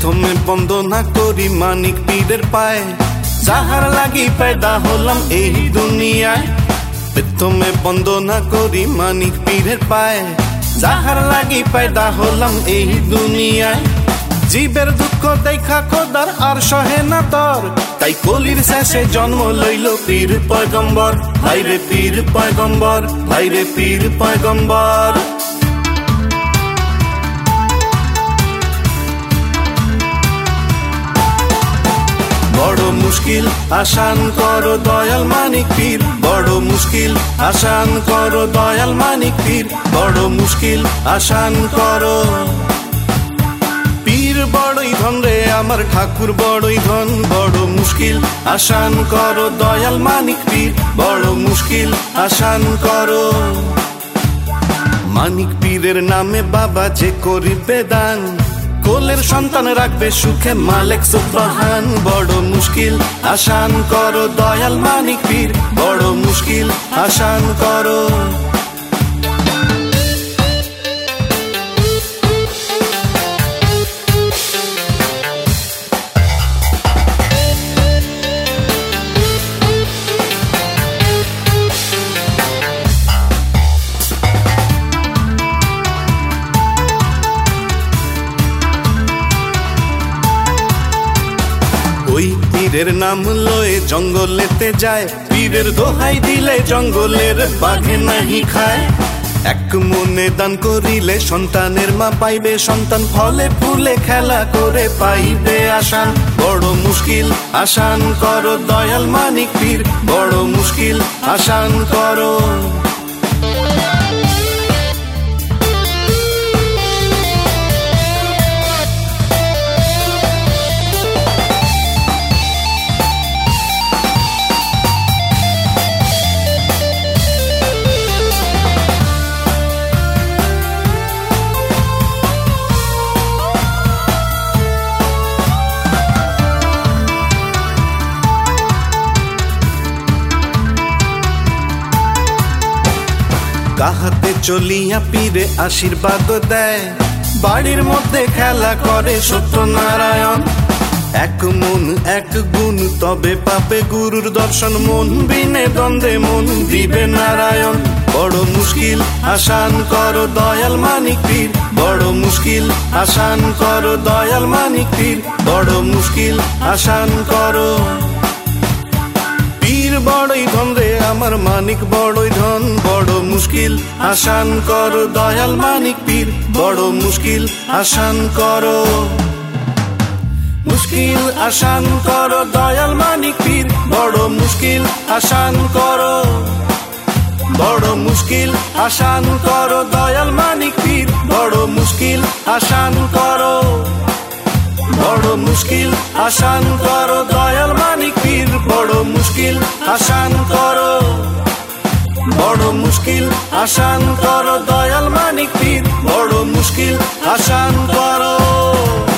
প্রথমে বন্দনা করি মানিক পীরের পায়ে, যাহার লাগি पैदा হলাম এই দুনিয়ায়। প্রথমে বন্দনা করি মানিক পীরের পায়ে, যাহার লাগি पैदा হলাম এই দুনিয়ায়। জীবের দুঃখ দেখা খোদার আর সহে না তর, তাই কলির শেষে জন্ম লইল পীর পয়গম্বর। ভাইরে পীর পয়গম্বর, ভাইরে পীর পয়গম্বর। বড় মুশকিল আসান করো দয়াল মানিক পীর, বড় মুশকিল আসান করো দয়াল মানিক পীর, বড় মুশকিল আসান করো। পীর বড়ই ধন রে আমার ঠাকুর বড়ই ধন, বড় মুশকিল আসান করো দয়াল মানিক পীর, বড় মুশকিল আসান করো। মানিক পীরের নামে বাবা যে করিবে দান, কোলের সন্তান রাখবে সুখে মালিক সুবহান। বড় মুশকিল আসান করো দয়াল মানিক পীর, বড় মুশকিল আসান করো। ওই পীরের নাম লয়ে জঙ্গলেতে যায়, পীরের দোহাই দিলে জঙ্গলের বাঘে নাহি খায়। এক মনে দান করিলে সন্তানের মা পাইবে সন্তান, ফলে ফুলে খেলা করে পাইবে আসান। বড় মুশকিল আসান করো দয়াল মানিক পীর, বড় মুশকিল আসান করো। কাহাতে চলিয়া পীরে আশীর্বাদ দেয়, বাড়ির মধ্যে খেলা করে সত্যনারায়ণ। এক মন এক গুণ তবে পাবে গুরুর দর্শন, মন বিনে দ্বন্দ্বে মন দিবে নারায়ণ। বড় মুশকিল আসান করো দয়াল মানিক পীর, বড় মুশকিল আসান করো দয়াল মানিক পীর, বড় মুশকিল আসান করো। পীর বড়ই ধন রে আমার মানিক বড়ই ধন, বড় মুশকিল আসান করো দয়াল মানিক পীর, বড় মুশকিল আসান করো। মুশকিল আসান করো দয়াল মানিক পীর, বড় মুশকিল আসান করো। বড় মুশকিল আসান করো দয়াল মানিক পীর, বড় মুশকিল আসান করো। বড় মুশকিল আসান করো দয়াল মানিক পীর, বড় মুশকিল আসান করো। বড় মুশকিল আসান করো দয়াল মানিক পীর, বড় মুশকিল আসান করো।